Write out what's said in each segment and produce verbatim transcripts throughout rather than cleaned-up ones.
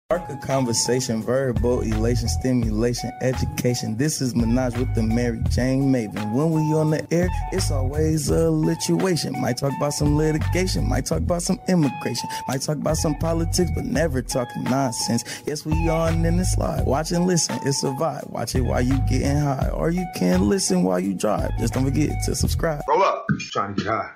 Spark a conversation, verbal elation, stimulation, education. This is Minaj with the Mary Jane Maven. When we on the air, it's always a lituation. Might talk about some litigation, might talk about some immigration, might talk about some politics, but never talking nonsense. Yes, we on in the slide. Watch and listen, it's a vibe. Watch it while you getting high, or you can listen while you drive. Just don't forget to subscribe. Roll up. Trying to get high.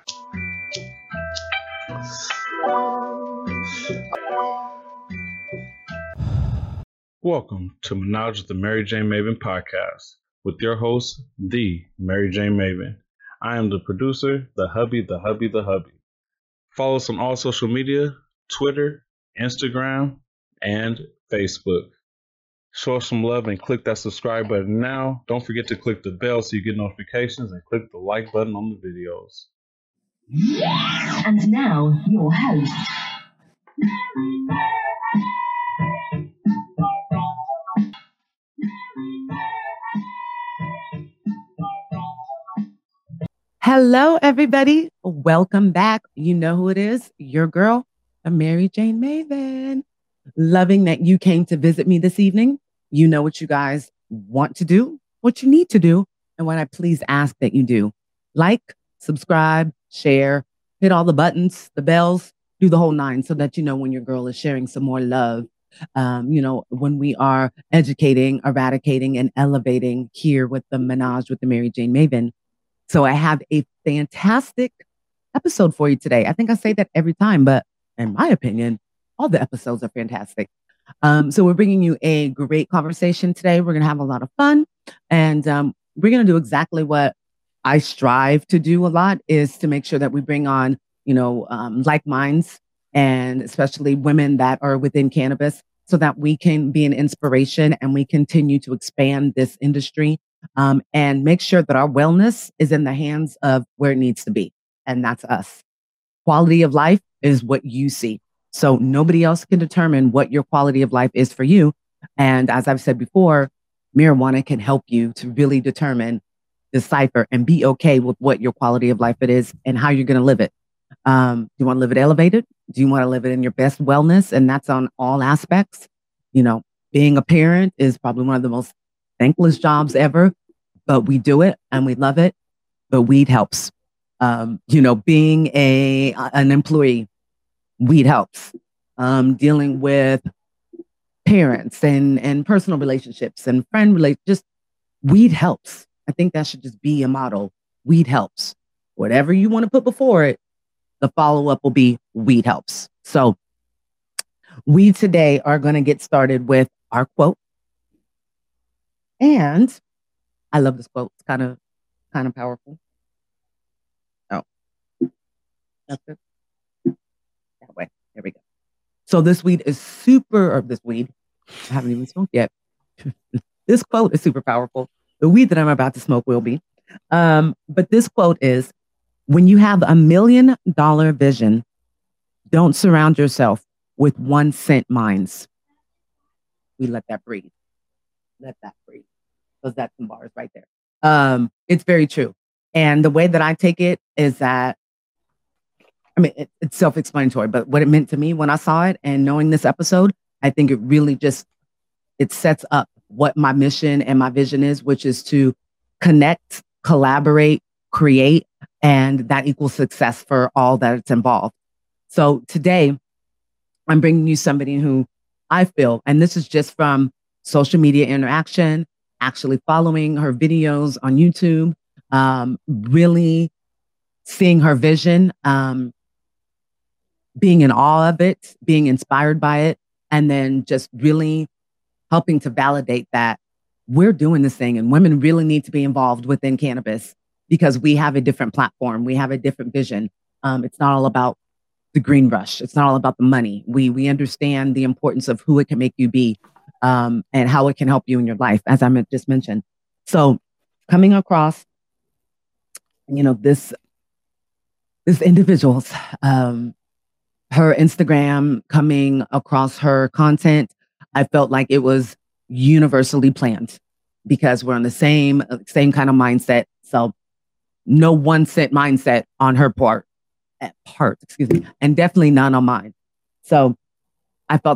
Welcome to Minaj with the Mary Jane Maven podcast with your host, the Mary Jane Maven. I am the producer, the hubby, the hubby, the hubby. Follow us on all social media, Twitter, Instagram, and Facebook. Show us some love and click that subscribe button now. Don't forget to click the bell so you get notifications and click the like button on the videos. And now, your host. Hello, everybody. Welcome back. You know who it is. Your girl, a Mary Jane Maven. Loving that you came to visit me this evening. You know what you guys want to do, what you need to do, and what I please ask that you do. Like, subscribe, share, hit all the buttons, the bells, do the whole nine so that you know when your girl is sharing some more love. Um, you know, when we are educating, eradicating, and elevating here with the Minaj with the Mary Jane Maven. So I have a fantastic episode for you today. I think I say that every time, but in my opinion, all the episodes are fantastic. Um, so we're bringing you a great conversation today. We're going to have a lot of fun, and um, we're going to do exactly what I strive to do a lot, is to make sure that we bring on, you know, um, like minds, and especially women that are within cannabis, so that we can be an inspiration and we continue to expand this industry. Um, and make sure that our wellness is in the hands of where it needs to be. And that's us. Quality of life is what you see. So nobody else can determine what your quality of life is for you. And as I've said before, marijuana can help you to really determine, decipher, and be okay with what your quality of life it is and how you're going to live it. Um, do you want to live it elevated? Do you want to live it in your best wellness? And that's on all aspects. You know, being a parent is probably one of the most thankless jobs ever, but we do it and we love it. But weed helps. Um, you know, being a an employee, weed helps. Um, dealing with parents and and personal relationships and friend relationships, just weed helps. I think that should just be a motto. Weed helps. Whatever you want to put before it, the follow up will be weed helps. So we today are going to get started with our quote. And I love this quote. It's kind of, kind of powerful. Oh, that's it. That way. There we go. So this weed is super, or this weed, I haven't even smoked yet. This quote is super powerful. The weed that I'm about to smoke will be. Um, but this quote is, when you have a million dollar vision, don't surround yourself with one cent minds. We let that breathe. Let that breathe. Because that's some bars right there. Um, it's very true. And the way that I take it is that, I mean, it, it's self-explanatory, but what it meant to me when I saw it and knowing this episode, I think it really just, it sets up what my mission and my vision is, which is to connect, collaborate, create, and that equals success for all that it's involved. So today, I'm bringing you somebody who I feel, and this is just from social media interaction, actually following her videos on YouTube, um, really seeing her vision, um, being in awe of it, being inspired by it, and then just really helping to validate that we're doing this thing and women really need to be involved within cannabis because we have a different platform. We have a different vision. Um, it's not all about the green rush. It's not all about the money. We, we understand the importance of who it can make you be. Um, and how it can help you in your life, as I just mentioned. So coming across, you know, this, this individual's, um, her Instagram, coming across her content, I felt like it was universally planned because we're on the same, same kind of mindset. So no one cent mindset on her part, part, excuse me, and definitely none on mine. So I felt like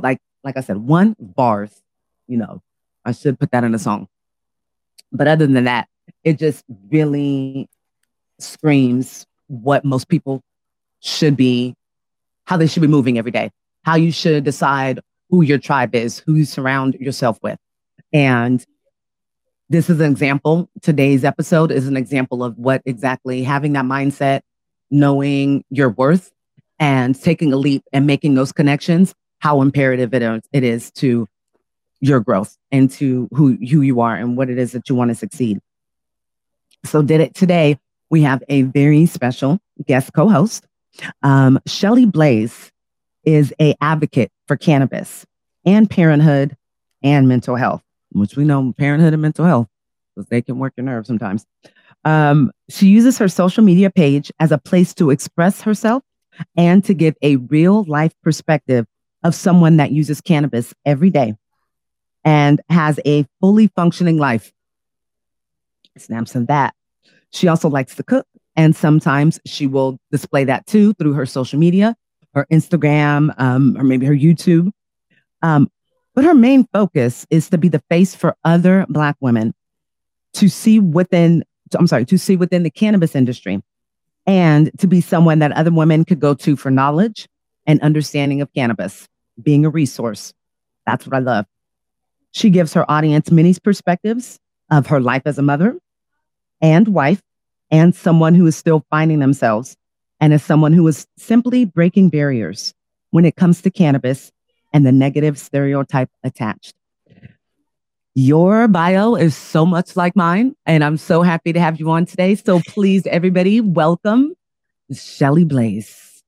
like I said, one, bars. You know, I should put that in a song. But other than that, it just really screams what most people should be, how they should be moving every day, how you should decide who your tribe is, who you surround yourself with. And this is an example. Today's episode is an example of what exactly having that mindset, knowing your worth, and taking a leap and making those connections, how imperative it is, it is to your growth and to who, who you are and what it is that you want to succeed. So did it today, we have a very special guest co-host. Um, Shelly Blaze is a advocate for cannabis and parenthood and mental health, which we know parenthood and mental health, because they can work your nerves sometimes. Um, she uses her social media page as a place to express herself and to give a real life perspective of someone that uses cannabis every day and has a fully functioning life. Snaps on that. She also likes to cook, and sometimes she will display that too through her social media, her Instagram, um, or maybe her YouTube. Um, but her main focus is to be the face for other Black women to see within, I'm sorry, to see within the cannabis industry, and to be someone that other women could go to for knowledge and understanding of cannabis, being a resource. That's what I love. She gives her audience many perspectives of her life as a mother and wife, and someone who is still finding themselves, and as someone who is simply breaking barriers when it comes to cannabis and the negative stereotype attached. Your bio is so much like mine, and I'm so happy to have you on today. So please, everybody, welcome Shelly Blaze.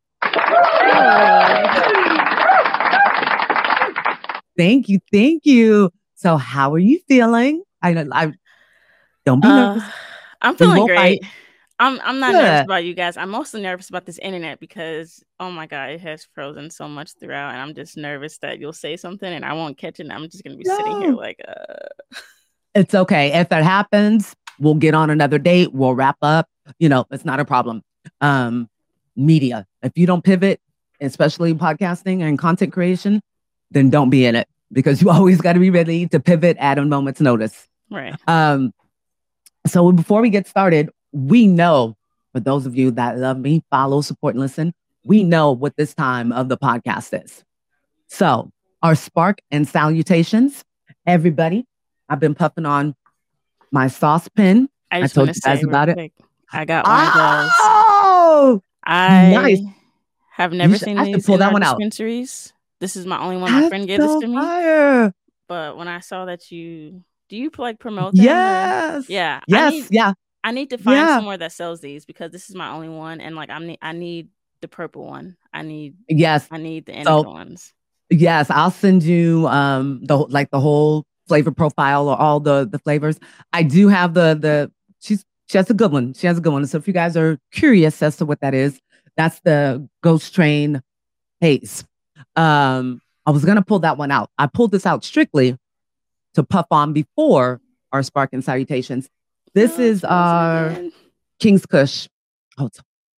Thank you, thank you. So how are you feeling? I I don't be uh, nervous. I'm feeling great. Fight. I'm I'm not Good. nervous about you guys. I'm mostly nervous about this internet because, oh my God, it has frozen so much throughout, and I'm just nervous that you'll say something and I won't catch it, and I'm just gonna be no. sitting here like, uh. It's okay. If that happens, we'll get on another date. We'll wrap up. You know, it's not a problem. Um, media. If you don't pivot, especially podcasting and content creation, then don't be in it, because you always got to be ready to pivot at a moment's notice. Right. Um. So before we get started, we know, for those of you that love me, follow, support, and listen, we know what this time of the podcast is. So our spark and salutations, everybody. I've been puffing on my sauce pen. I, just I told you guys about quick, it. I got one of those. Oh, I nice. have never should, seen I these pull in that our one out. dispensaries. This is my only one. That's my friend gave so this to me. Fire. But when I saw that you, do you like promote them? Yes. Or? Yeah. Yes. I need, yeah. I need to find yeah. somewhere that sells these, because this is my only one, and like I need, I need the purple one. I need. Yes. I need the so, indica ones. Yes, I'll send you um the like the whole flavor profile or all the the flavors. I do have the the she's she has a good one. She has a good one. So if you guys are curious as to what that is, that's the Ghost Train Haze. Um, I was gonna pull that one out. I pulled this out strictly to puff on before our spark and salutations. This oh, is our again. King's Kush. Oh,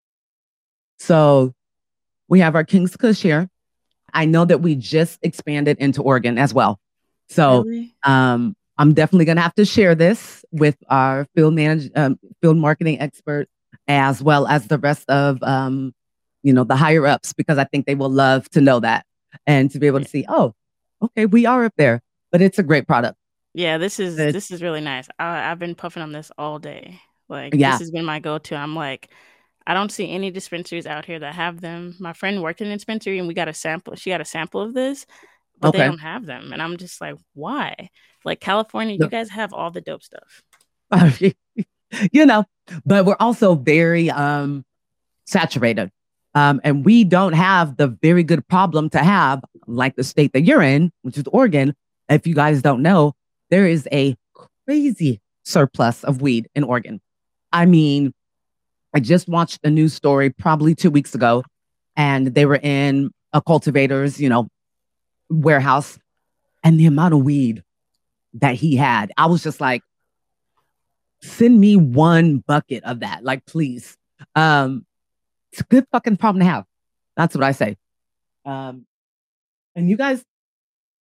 so we have our King's Kush here. I know that we just expanded into Oregon as well. So really? um, I'm definitely going to have to share this with our field manage, um, field marketing expert, as well as the rest of, um, you know, the higher ups, because I think they will love to know that and to be able to see, oh, okay, we are up there, but it's a great product. Yeah, this is, it's, this is really nice. I, I've been puffing on this all day. Like yeah. This has been my go-to. I'm like, I don't see any dispensaries out here that have them. My friend worked in a dispensary and we got a sample. She got a sample of this, but okay. they don't have them. And I'm just like, why? Like California, you guys have all the dope stuff. You know, but we're also very um, saturated. Um, and we don't have the very good problem to have, like the state that you're in, which is Oregon. If you guys don't know, there is a crazy surplus of weed in Oregon. I mean, I just watched a news story probably two weeks ago, and they were in a cultivator's, you know, warehouse, and the amount of weed that he had, I was just like, send me one bucket of that, like, please. Um, it's a good fucking problem to have. That's what I say. Um, and you guys,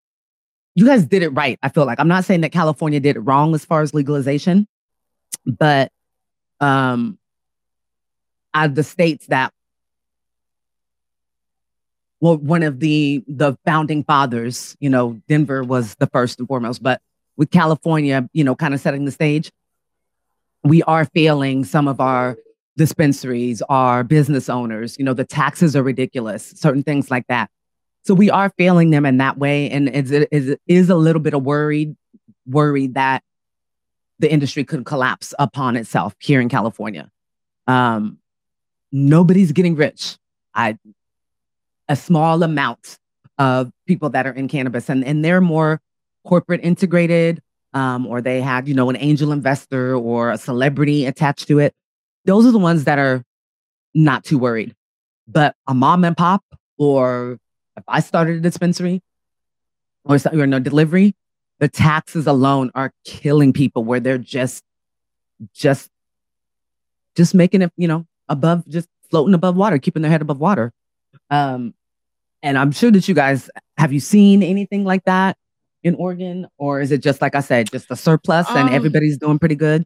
you guys did it right. I feel like I'm not saying that California did it wrong as far as legalization, but um, out of the states that, well, one of the the founding fathers, you know, Denver was the first and foremost, but with California, you know, kind of setting the stage, we are failing some of our dispensaries, our business owners. You know, the taxes are ridiculous, certain things like that. So we are failing them in that way. And it is, is a little bit of worried, worried that the industry could collapse upon itself here in California. Um, nobody's getting rich. I, a small amount of people that are in cannabis, and, and they're more corporate integrated, um, or they have, you know, an angel investor or a celebrity attached to it. Those are the ones that are not too worried. But a mom and pop, or if I started a dispensary or, or no delivery, the taxes alone are killing people where they're just, just, just making it, you know, above, just floating above water, keeping their head above water. Um, and I'm sure that you guys, have you seen anything like that in Oregon? Or is it just, like I said, just a surplus and Um, everybody's doing pretty good?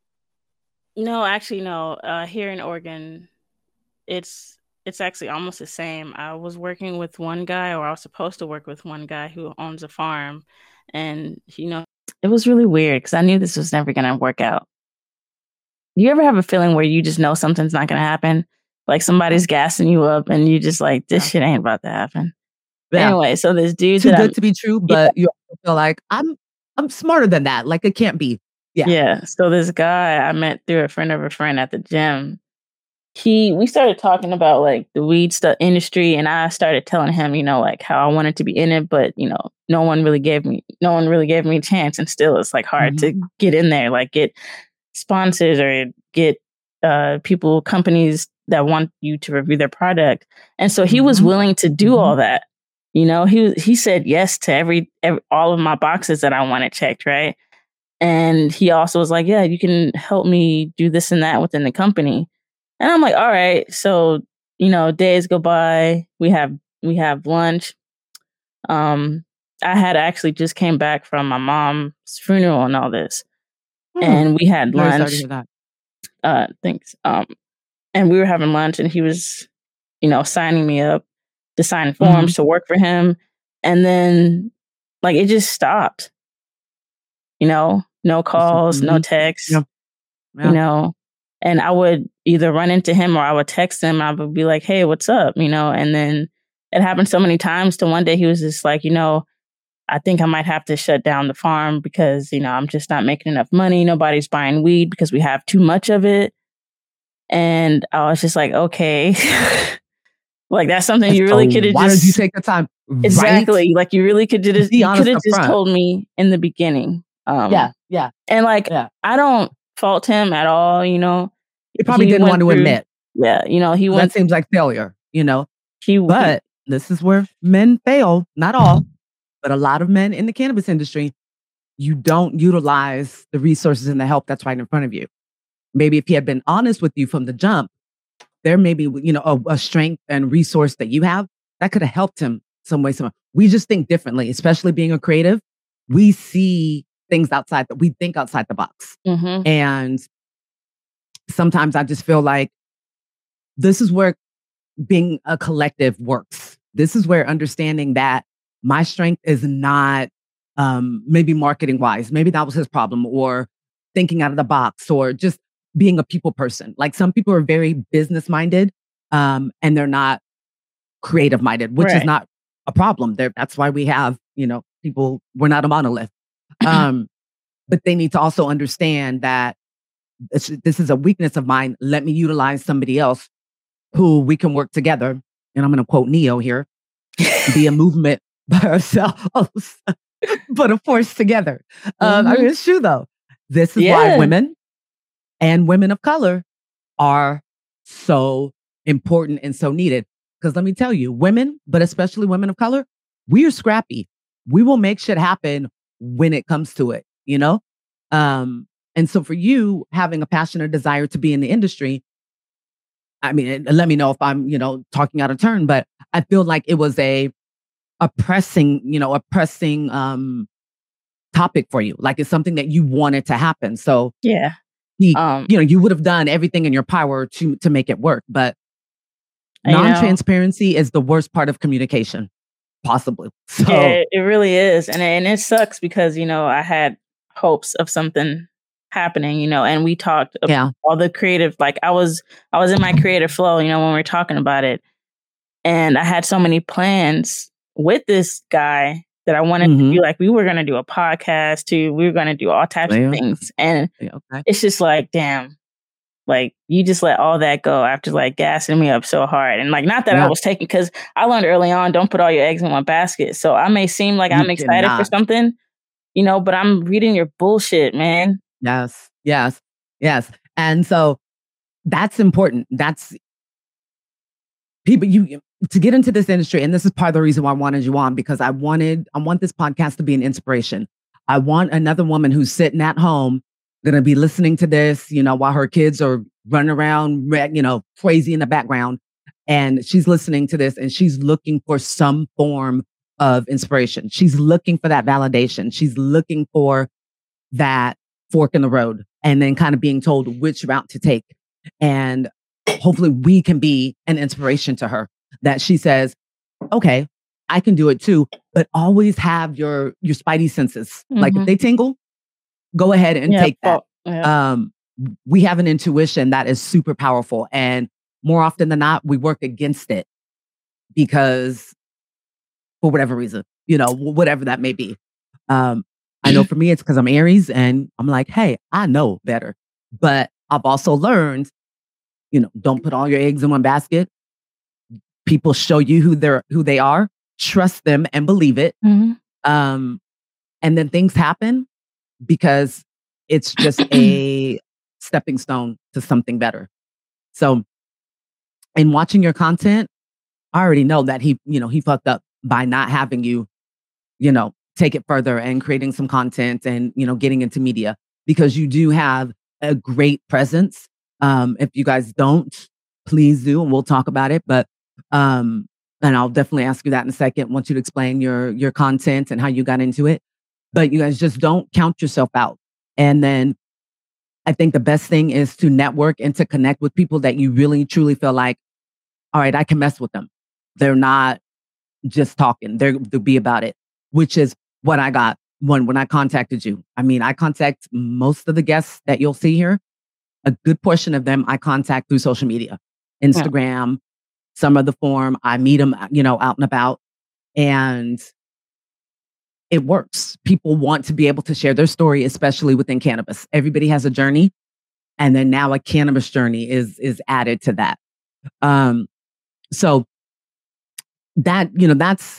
No, actually, no. Uh, here in Oregon, it's it's actually almost the same. I was working with one guy, or I was supposed to work with one guy who owns a farm, and you know, it was really weird because I knew this was never gonna work out. You ever have a feeling where you just know something's not gonna happen? Like somebody's gassing you up, and you just like, this shit ain't about to happen. Yeah. Anyway, so this dude Too that good I'm- to be true, but you also feel like I'm I'm smarter than that. Like it can't be. Yeah. Yeah. So this guy I met through a friend of a friend at the gym. He we started talking about like the weed stuff industry, and I started telling him, you know, like how I wanted to be in it, but you know, no one really gave me no one really gave me a chance, and still it's like hard Mhm. to get in there, like get sponsors or get uh people, companies that want you to review their product. And so he was Mhm. willing to do Mhm. all that. You know, he he said yes to every, every all of my boxes that I wanted checked, right? And he also was like, yeah, you can help me do this and that within the company. And I'm like, all right. So, you know, days go by, we have we have lunch. Um, I had actually just came back from my mom's funeral and all this. Hmm. And we had Very sorry lunch. to hear that. Uh thanks. Um, and we were having lunch, and he was, you know, signing me up to sign forms to work for him. And then like it just stopped. You know, no calls, no Mhm. texts. Yeah. Yeah. You know, and I would either run into him or I would text him. I would be like, hey, what's up? You know, and then it happened so many times to one day he was just like, you know, I think I might have to shut down the farm because, you know, I'm just not making enough money. Nobody's buying weed because we have too much of it. And I was just like, okay, like that's something you really So could have why just did you take the time? exactly Right? like you really could just Be you honest could have up just front. told me in the beginning. Um, Yeah. Yeah. and like Yeah. I don't fault him at all. You know, He probably he didn't went want to through- admit. Yeah, you know, he That went. seems like failure, you know. He But this is where men fail. Not all, but a lot of men in the cannabis industry, you don't utilize the resources and the help that's right in front of you. Maybe if he had been honest with you from the jump, there may be, you know, a, a strength and resource that you have that could have helped him some way, somehow. We just think differently, especially being a creative. We see things outside that we think outside the box. Mhm. And sometimes I just feel like this is where being a collective works. This is where understanding that my strength is not um, maybe marketing wise, maybe that was his problem, or thinking out of the box, or just being a people person. Like some people are very business minded um, and they're not creative minded, which is Right. not a problem. There, that's why we have, you know, people, we're not a monolith. Um, but they need to also understand that this, this is a weakness of mine. Let me utilize somebody else who we can work together. And I'm going to quote Neo here, be a movement by ourselves, but a force together. Um, I Mhm. mean, it's true though. This is Yeah. why women and women of color are so important and so needed. Because let me tell you, women, but especially women of color, we are scrappy. We will make shit happen when it comes to it, you know? Um, and so for you having a passion or desire to be in the industry, I mean, let me know if I'm, you know, talking out of turn, but I feel like it was a a pressing, you know, a pressing um, topic for you. Like it's something that you wanted to happen. So yeah, he, um, you know, you would have done everything in your power to to make it work. But non-transparency know, is the worst part of communication, possibly. So yeah, it really is, and and it sucks because you know I had hopes of something happening, you know, and we talked about yeah. all the creative, like I was, I was in my creative flow, you know, when we were talking about it, and I had so many plans with this guy that I wanted mm-hmm. to do. Like we were going to do a podcast too. We were going to do all types yeah. of things, and yeah, okay. it's just like, damn, like you just let all that go after like gassing me up so hard, and like not that yeah. I was taking, because I learned early on, don't put all your eggs in one basket. So I may seem like you I'm excited cannot. for something, you know, but I'm reading your bullshit, man. Yes, yes, yes. And so that's important. That's people, you to get into this industry. And this is part of the reason why I wanted you on, because I wanted, I want this podcast to be an inspiration. I want another woman who's sitting at home, going to be listening to this, you know, while her kids are running around, you know, crazy in the background. And she's listening to this and she's looking for some form of inspiration. She's looking for that validation. She's looking for that fork in the road, and then kind of being told which route to take. And hopefully we can be an inspiration to her, that she says, okay, I can do it too, but always have your, your spidey senses. Mm-hmm. Like if they tingle, go ahead and yeah, take that. Yeah. Um, we have an intuition that is super powerful, and more often than not, we work against it because for whatever reason, you know, whatever that may be. Um, I know for me, it's because I'm Aries and I'm like, hey, I know better. But I've also learned, you know, don't put all your eggs in one basket. People show you who they're, who they are. Trust them and believe it. Mm-hmm. Um, and then things happen because it's just a stepping stone to something better. So in watching your content, I already know that he, you know, he fucked up by not having you, you know, take it further and creating some content and, you know, getting into media, because you do have a great presence. Um, if you guys don't, please do, and we'll talk about it. But, um, and I'll definitely ask you that in a second. I want you to explain your, your content and how you got into it, but you guys just don't count yourself out. And then I think the best thing is to network and to connect with people that you really, truly feel like, all right, I can mess with them. They're not just talking. They're, they'll be about it, which is what I got when, when I contacted you. I mean, I contact most of the guests that you'll see here. A good portion of them I contact through social media, Instagram, yeah. some of the form. I meet them, you know, out and about, and it works. People want to be able to share their story, especially within cannabis. Everybody has a journey, and then now a cannabis journey is is added to that. Um, so that, you know, that's,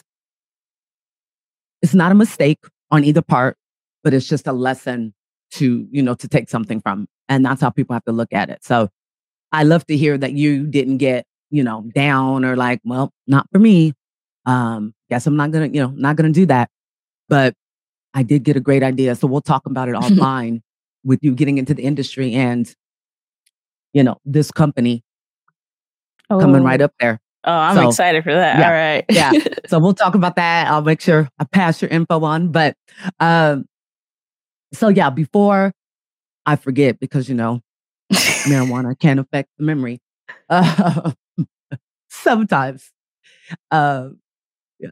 it's not a mistake on either part, but it's just a lesson to, you know, to take something from. And that's how people have to look at it. So I love to hear that you didn't get, you know, down or like, well, not for me. Um, guess I'm not going to, you know, not going to do that. But I did get a great idea. So we'll talk about it offline with you getting into the industry and, you know, this company oh. coming right up there. Oh, I'm so excited for that. Yeah, all right. yeah. So we'll talk about that. I'll make sure I pass your info on. But um, so yeah, before I forget, because, you know, marijuana can affect the memory. Uh, sometimes. Uh, yes.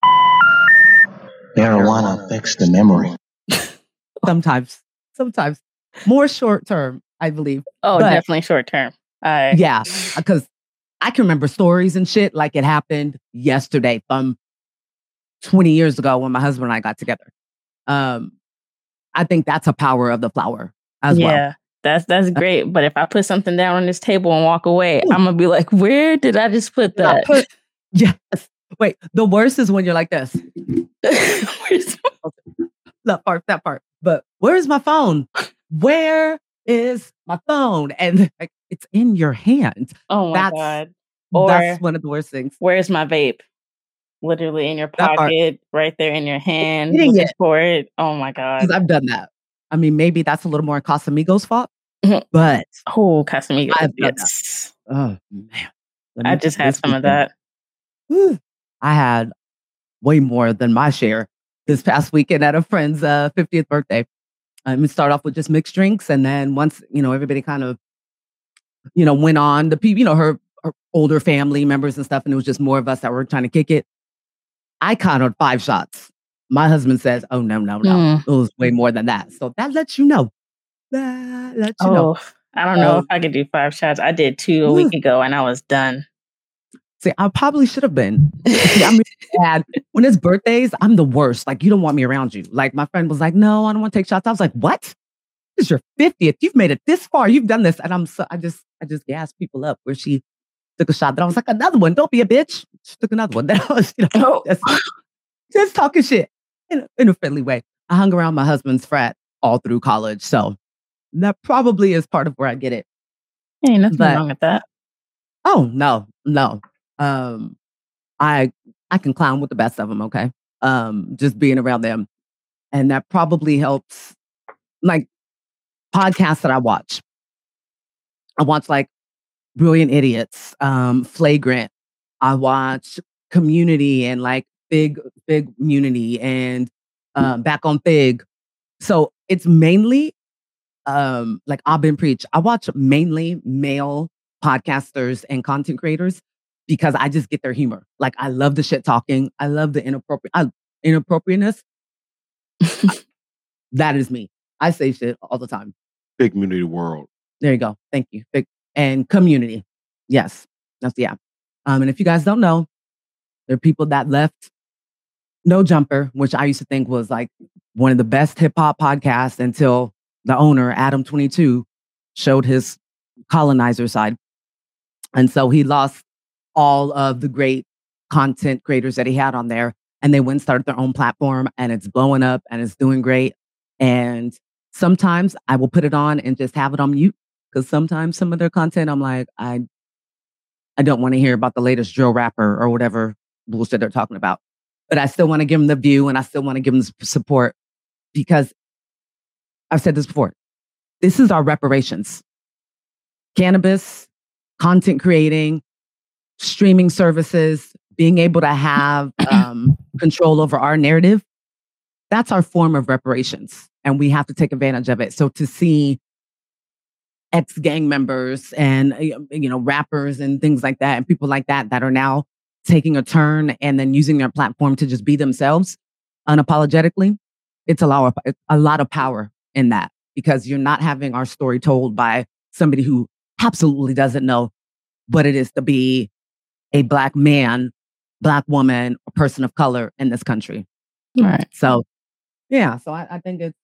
Marijuana affects the memory. Sometimes. Sometimes. More short term, I believe. Oh, but, definitely short term. I... Yeah, because I can remember stories and shit like it happened yesterday from twenty years ago when my husband and I got together. Um, I think that's a power of the flower as yeah, well. Yeah, that's that's great. But if I put something down on this table and walk away, Ooh. I'm going to be like, where did I just put that? Put, yes. Wait, the worst is when you're like this. Where's my- that part, that part. But where's my phone? Where is my phone? And like, it's in your hand. Oh my that's, God. Or that's one of the worst things. Where's my vape? Literally in your pocket, right there in your hand. Looking for it. Oh my God. Because I've done that. I mean, maybe that's a little more Casamigos fault, but oh, Casamigos. I've done yes. that. Oh man. I just had some of that. Whew. I had way more than my share this past weekend at a friend's uh, fiftieth birthday. Um, we start off with just mixed drinks, and then once you know everybody kind of you know went on, the people, you know, her, her older family members and stuff, and it was just more of us that were trying to kick it. I counted five shots. My husband says, "Oh no, no, no, mm. it was way more than that." So that lets you know. That lets you oh, know. I don't know um, if I could do five shots. I did two a week ago, and I was done. See, I probably should have been. See, I'm really bad. When it's birthdays, I'm the worst. Like, you don't want me around you. Like, my friend was like, "No, I don't want to take shots." I was like, "What? This is your fiftieth. You've made it this far. You've done this." And I'm so, I just, I just gassed people up where she took a shot. Then I was like, "Another one. Don't be a bitch." She took another one. Then I was, you know, just, just talking shit in a, in a friendly way. I hung around my husband's frat all through college. So that probably is part of where I get it. Ain't nothing but, wrong with that. Oh, no, no. Um, I I can clown with the best of them, okay? Um, just being around them. And that probably helps. Like, podcasts that I watch. I watch, like, Brilliant Idiots, um, Flagrant. I watch Community and, like, Big, Big Community and um, Back on Fig. So it's mainly, um, like, I've been preach. I watch mainly male podcasters and content creators because I just get their humor. Like, I love the shit talking. I love the inappropriate uh, inappropriateness. That is me. I say shit all the time. Big Community World. There you go. Thank you. Big and Community. Yes. That's yeah. Um, and if you guys don't know, there are people that left No Jumper, which I used to think was like one of the best hip hop podcasts until the owner, Adam twenty-two, showed his colonizer side. And so he lost all of the great content creators that he had on there. And they went and started their own platform, and it's blowing up and it's doing great. And sometimes I will put it on and just have it on mute because sometimes some of their content, I'm like, I I don't want to hear about the latest drill rapper or whatever bullshit they're talking about. But I still want to give them the view and I still want to give them support because I've said this before. This is our reparations. Cannabis, content creating, streaming services, being able to have um, control over our narrative. That's our form of reparations. And we have to take advantage of it. So to see ex-gang members and, you know, rappers and things like that, and people like that, that are now taking a turn and then using their platform to just be themselves unapologetically, it's a lot of, a lot of power in that because you're not having our story told by somebody who absolutely doesn't know what it is to be a Black man, Black woman, or person of color in this country. Right. So, yeah. So I, I think it's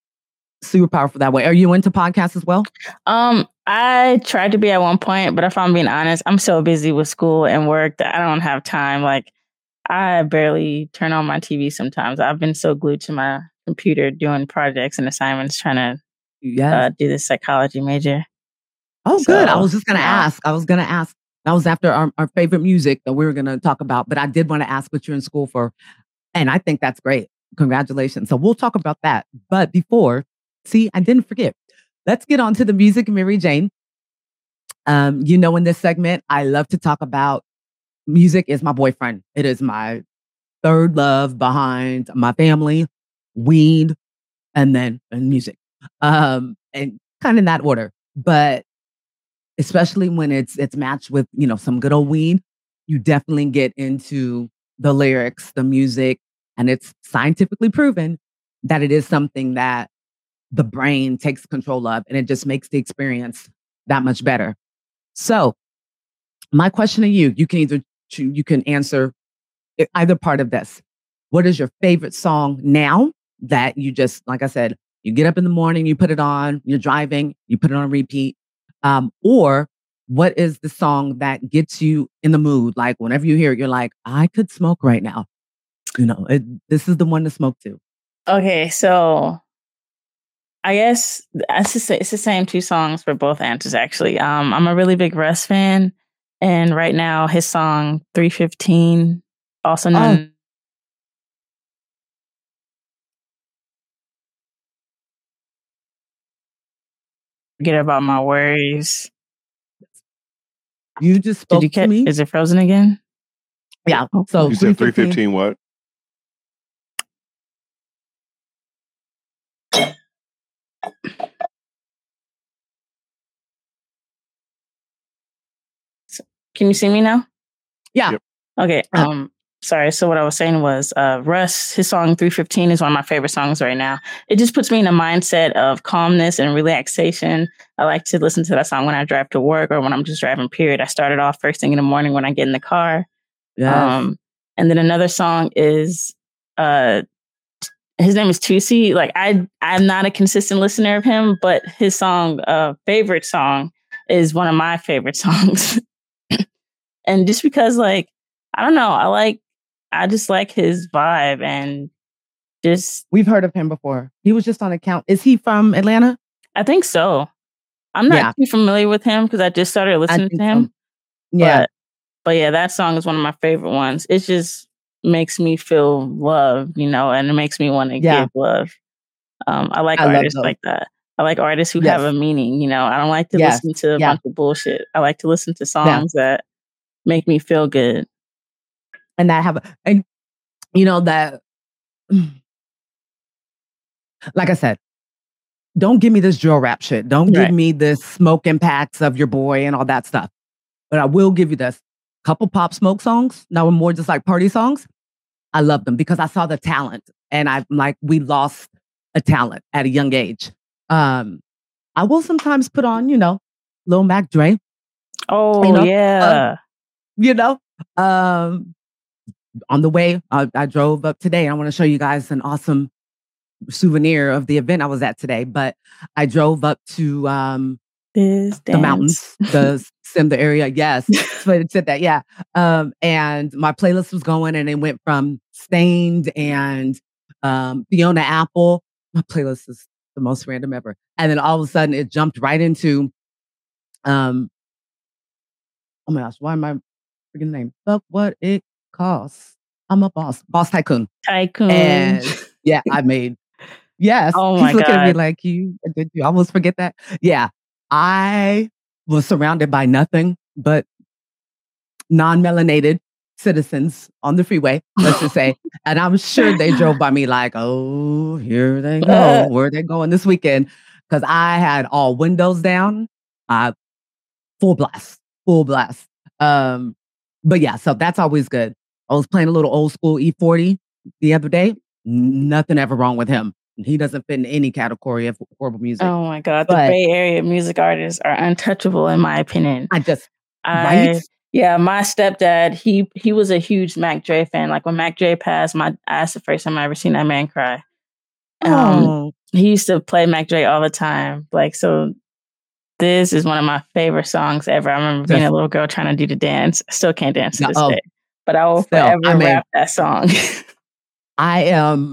super powerful that way. Are you into podcasts as well? Um, I tried to be at one point, but if I'm being honest, I'm so busy with school and work that I don't have time. Like, I barely turn on my T V sometimes. I've been so glued to my computer doing projects and assignments, trying to yes. uh, do this psychology major. Oh, so, good. I was just going to yeah. ask. I was going to ask. That was after our, our favorite music that we were going to talk about, but I did want to ask what you're in school for. And I think that's great. Congratulations. So we'll talk about that. But before, see, I didn't forget. Let's get on to the music, Mary Jane. Um, you know, in this segment, I love to talk about music is my boyfriend. It is my third love behind my family, weed, and then and music. Um, and kind of in that order. But especially when it's it's matched with, you know, some good old weed, you definitely get into the lyrics, the music, and it's scientifically proven that it is something that the brain takes control of, and it just makes the experience that much better. So my question to you, you can either you can answer either part of this. What is your favorite song now that you just, like I said, you get up in the morning, you put it on, you're driving, you put it on repeat? Um, or what is the song that gets you in the mood? Like whenever you hear it, you're like, I could smoke right now. You know, it, this is the one to smoke to. Okay, so I guess it's the, it's the same two songs for both answers, actually. Um, I'm a really big Russ fan. And right now, his song three fifteen, also known... Oh. Forget about my worries. You just spoke Did you to me? Is it frozen again? Yeah. So you said three fifteen what? Can you see me now? Yeah. Yep. Okay. Um. Sorry. So what I was saying was, uh, Russ, his song three fifteen is one of my favorite songs right now. It just puts me in a mindset of calmness and relaxation. I like to listen to that song when I drive to work or when I'm just driving, period. I started off first thing in the morning when I get in the car. Yes. Um, and then another song is, uh, his name is Tusi. Like I, I'm not a consistent listener of him, but his song, uh, favorite song is one of my favorite songs. And just because, like, I don't know, I like, I just like his vibe and just. We've heard of him before. He was just on account. Is he from Atlanta? I think so. I'm not yeah. too familiar with him because I just started listening to him. So. Yeah. But, but yeah, that song is one of my favorite ones. It just makes me feel love, you know, and it makes me want to yeah. give love. Um, I like I artists like that. I like artists who yes. have a meaning, you know. I don't like to yes. listen to a yeah. bunch of bullshit. I like to listen to songs yeah. that make me feel good. And that have, a, and you know, that, like I said, don't give me this drill rap shit. Don't right. give me this smoke impacts of your boy and all that stuff. But I will give you this couple Pop Smoke songs. Now, more just like party songs. I love them because I saw the talent and I'm like, we lost a talent at a young age. Um, I will sometimes put on, you know, Lil Mac Dre. Oh, you know, yeah. Uh, you know, um, on the way, I, I drove up today. I want to show you guys an awesome souvenir of the event I was at today. But I drove up to um, the mountains, the Simba area. Yes, so it said that. Yeah, um, and my playlist was going, and it went from Stained and um, Fiona Apple. My playlist is the most random ever. And then all of a sudden, it jumped right into. Um, oh my gosh, why am I forgetting the name? Fuck what it costs. I'm a boss, boss tycoon. Tycoon. And yeah, I made, yes. Oh my He's looking God. at me like, you, did you almost forget that? Yeah. I was surrounded by nothing but non-melanated citizens on the freeway, let's just say. And I'm sure they drove by me like, oh, here they go. Where are they going this weekend? Because I had all windows down, uh, full blast, full blast. Um, but yeah, so that's always good. I was playing a little old school E forty the other day. Nothing ever wrong with him. He doesn't fit in any category of horrible music. Oh my God. But the Bay Area music artists are untouchable in my opinion. I just, I, right? Yeah, my stepdad, he he was a huge Mac Dre fan. Like when Mac Dre passed, my that's the first time I ever seen that man cry. Um, oh. He used to play Mac Dre all the time. Like, so this is one of my favorite songs ever. I remember being yes. a little girl trying to do the dance. I still can't dance to no, this oh. day. But I will Still, forever I mean, rap that song. I am.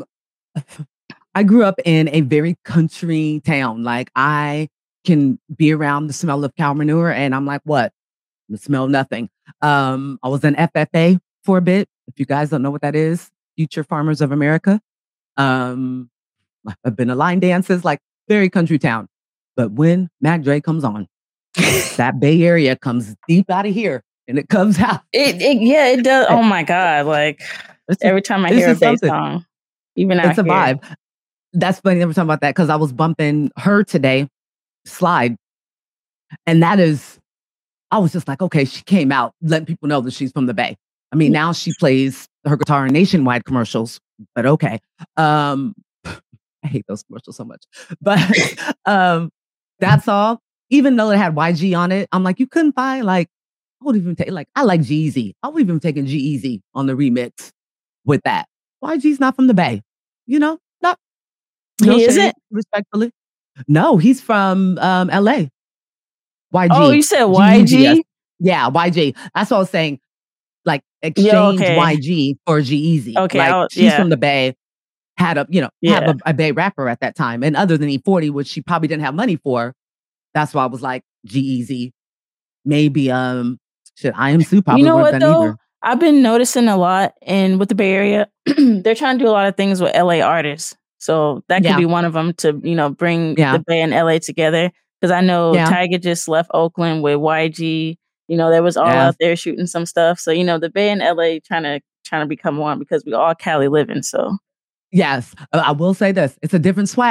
I grew up in a very country town. Like I can be around the smell of cow manure, and I'm like, what? The smell nothing. Um, I was in F F A for a bit. If you guys don't know what that is, Future Farmers of America. Um, I've been to line dances, like very country town. But when Mac Dre comes on, that Bay Area comes deep out of here. And it comes out. It, it yeah, it does. Oh my God! Like it's every time I hear a bass song, even out it's a here. vibe. That's funny that we're talking about that because I was bumping her today, Slide, and that is. I was just like, okay, she came out, letting people know that she's from the Bay. I mean, now she plays her guitar in nationwide commercials, but okay. Um, I hate those commercials so much, but um, that's all. Even though it had Y G on it, I'm like, you couldn't find like. I would even take like I like G-Eazy. I would even taken G-Eazy on the remix with that. Y G's not from the Bay, you know. Not no he isn't respectfully. No, he's from um, L A. Y G. Oh, you said Y G? G-Eazy. Yeah, Y G. That's what I was saying. Like exchange yeah, okay. Y G for G-Eazy. Okay, like I'll, she's yeah. from the Bay. Had a you know yeah. have a, a Bay rapper at that time, and other than E forty, which she probably didn't have money for. That's why I was like G-Eazy. Maybe um. Shit, I am Sue probably you know what though? Either. I've been noticing a lot in with the Bay Area. They're trying to do a lot of things with L A artists, so that could yeah. be one of them to you know bring yeah. the Bay and L A together. Because I know yeah. Tyga just left Oakland with Y G. You know, they was all yeah. out there shooting some stuff. So you know, the Bay and L A trying to trying to become one because we all Cali living. So yes, I will say this: it's a different swag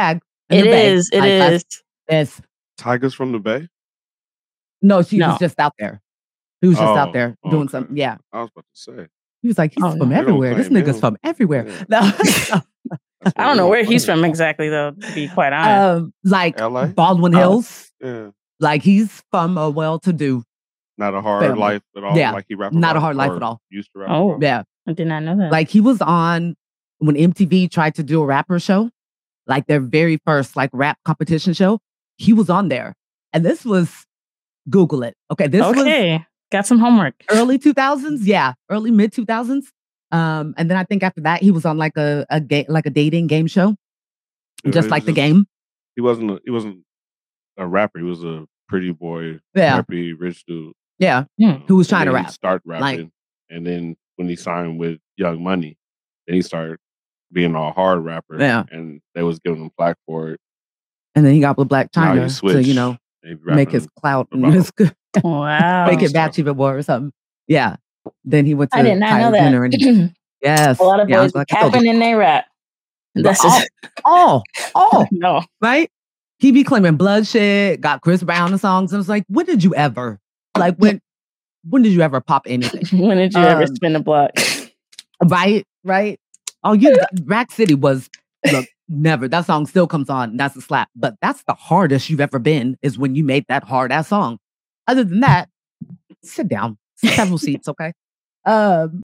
It is. It is. It's Tigers from the Bay. No, she No. was just out there. He was just Oh, out there doing okay. something. Yeah. I was about to say. He was like, he's Oh, from no. They don't everywhere. This claim nigga's him. from everywhere. Yeah. No. That's I what don't they know where claim. he's from exactly, though, to be quite honest. um, like L A? Baldwin Oh. Hills. Yeah. Like he's from a well-to-do. Not a hard Family. life at all. Yeah. Like he rap Not a about, hard life or at all. Used to rap Oh. about. Yeah. I did not know that. Like he was on when M T V tried to do a rapper show, like their very first like rap competition show. He was on there. And this was, Google it. Okay. This was okay. Got some homework. early two thousands. Yeah. Early mid two thousands. Um, and then I think after that, he was on like a, a ga- like a dating game show, Yeah, just he like was the just- game. He wasn't. A, he wasn't a rapper. He was a pretty boy, Yeah. preppy, rich dude. Yeah. Hmm. Who was And trying to then he rap. Start rapping, Like- and then when he signed with Young Money, then he started being a hard rapper. Yeah. And they was giving him flack for it. And then he got with Black Now China he to, switched. you know, and he make rapping his clout and about- his, Wow. make it stuff. match even more or something. Yeah. Then he went to I did not Kylie know that. Jenner and yes. A lot of Yeah, I boys was be like, I told you. capping in their rap. That's all, just, all, all, no. right? He be claiming bloodshed, got Chris Brown in songs. And it's like, when did you ever, like, when, when did you ever pop anything? When did you ever Um, spin a block? Right? Right? Oh, you, Rack City was, look, never. That song still comes on. And that's a slap. But that's the hardest you've ever been is when you made that hard ass song. Other than that, sit down. Several seats, okay? Um,